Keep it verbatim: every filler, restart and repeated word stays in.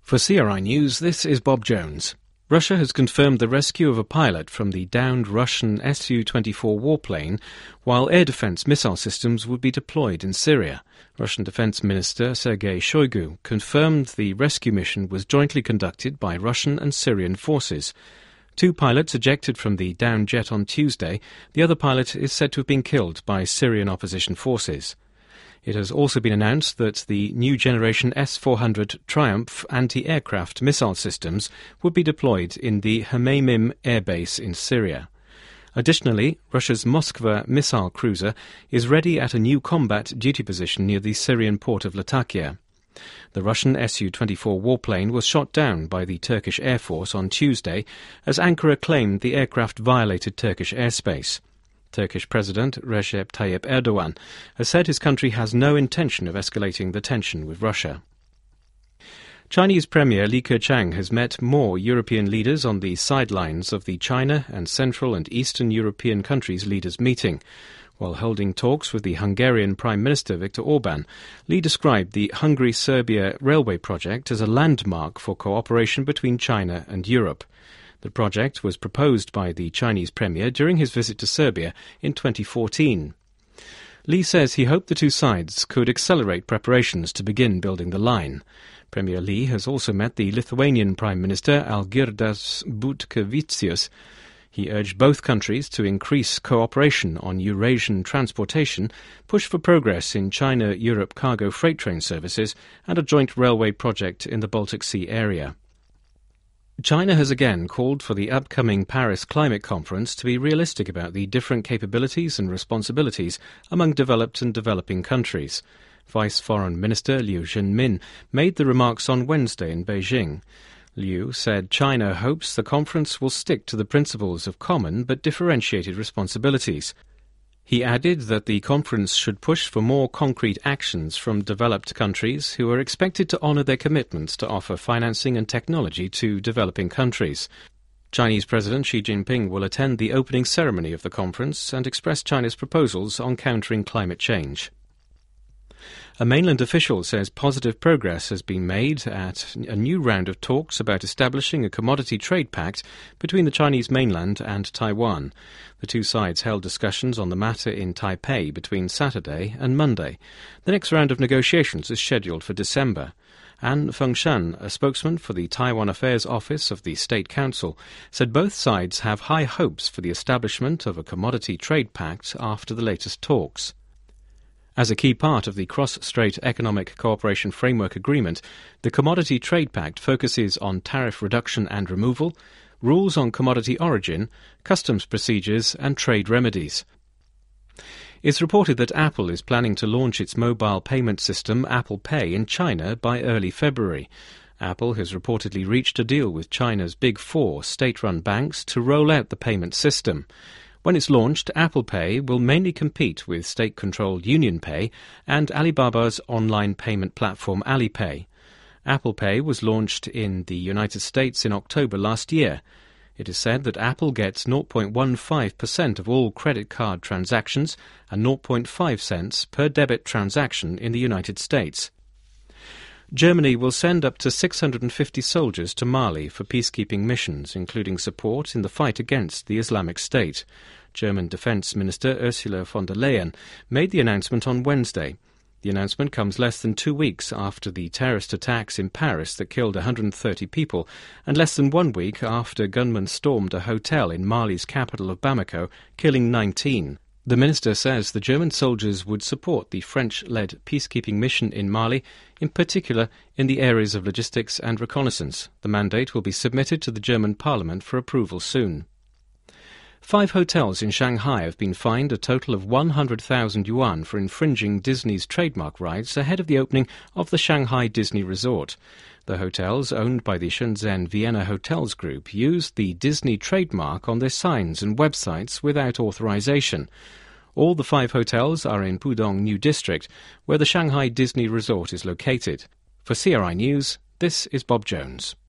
For C R I News, this is Bob Jones. Russia has confirmed the rescue of a pilot from the downed Russian S U twenty-four warplane, while air defense missile systems would be deployed in Syria. Russian Defense Minister Sergei Shoigu confirmed the rescue mission was jointly conducted by Russian and Syrian forces. Two pilots ejected from the downed jet on Tuesday. The other pilot is said to have been killed by Syrian opposition forces. It has also been announced that the new generation S four hundred Triumph anti-aircraft missile systems would be deployed in the Hmeimim air base in Syria. Additionally, Russia's Moskva missile cruiser is ready at a new combat duty position near the Syrian port of Latakia. The Russian S U twenty-four warplane was shot down by the Turkish Air Force on Tuesday as Ankara claimed the aircraft violated Turkish airspace. Turkish President Recep Tayyip Erdogan has said his country has no intention of escalating the tension with Russia. Chinese Premier Li Keqiang has met more European leaders on the sidelines of the China and Central and Eastern European countries' leaders' meeting. While holding talks with the Hungarian Prime Minister Viktor Orban, Li described the Hungary-Serbia railway project as a landmark for cooperation between China and Europe. The project was proposed by the Chinese Premier during his visit to Serbia in twenty fourteen. Li says he hoped the two sides could accelerate preparations to begin building the line. Premier Li has also met the Lithuanian Prime Minister Algirdas Butkevičius. He urged both countries to increase cooperation on Eurasian transportation, push for progress in China-Europe cargo freight train services, and a joint railway project in the Baltic Sea area. China has again called for the upcoming Paris Climate Conference to be realistic about the different capabilities and responsibilities among developed and developing countries. Vice Foreign Minister Liu Zhenmin made the remarks on Wednesday in Beijing. Liu said China hopes the conference will stick to the principles of common but differentiated responsibilities. He added that the conference should push for more concrete actions from developed countries who are expected to honour their commitments to offer financing and technology to developing countries. Chinese President Xi Jinping will attend the opening ceremony of the conference and express China's proposals on countering climate change. A mainland official says positive progress has been made at a new round of talks about establishing a commodity trade pact between the Chinese mainland and Taiwan. The two sides held discussions on the matter in Taipei between Saturday and Monday. The next round of negotiations is scheduled for December. An Fengshan, a spokesman for the Taiwan Affairs Office of the State Council, said both sides have high hopes for the establishment of a commodity trade pact after the latest talks. As a key part of the Cross-Strait Economic Cooperation Framework Agreement, the Commodity Trade Pact focuses on tariff reduction and removal, rules on commodity origin, customs procedures and trade remedies. It's reported that Apple is planning to launch its mobile payment system Apple Pay in China by early February. Apple has reportedly reached a deal with China's Big Four state-run banks to roll out the payment system. When it's launched, Apple Pay will mainly compete with state-controlled UnionPay and Alibaba's online payment platform Alipay. Apple Pay was launched in the United States in October last year. It is said that Apple gets zero point one five percent of all credit card transactions and zero point five cents per debit transaction in the United States. Germany will send up to six hundred fifty soldiers to Mali for peacekeeping missions, including support in the fight against the Islamic State. German Defense Minister Ursula von der Leyen made the announcement on Wednesday. The announcement comes less than two weeks after the terrorist attacks in Paris that killed one hundred thirty people, and less than one week after gunmen stormed a hotel in Mali's capital of Bamako, killing nineteen. The minister says the German soldiers would support the French-led peacekeeping mission in Mali, in particular in the areas of logistics and reconnaissance. The mandate will be submitted to the German parliament for approval soon. Five hotels in Shanghai have been fined a total of one hundred thousand yuan for infringing Disney's trademark rights ahead of the opening of the Shanghai Disney Resort. The hotels, owned by the Shenzhen Vienna Hotels Group, used the Disney trademark on their signs and websites without authorization. All the five hotels are in Pudong New District, where the Shanghai Disney Resort is located. For C R I News, this is Bob Jones.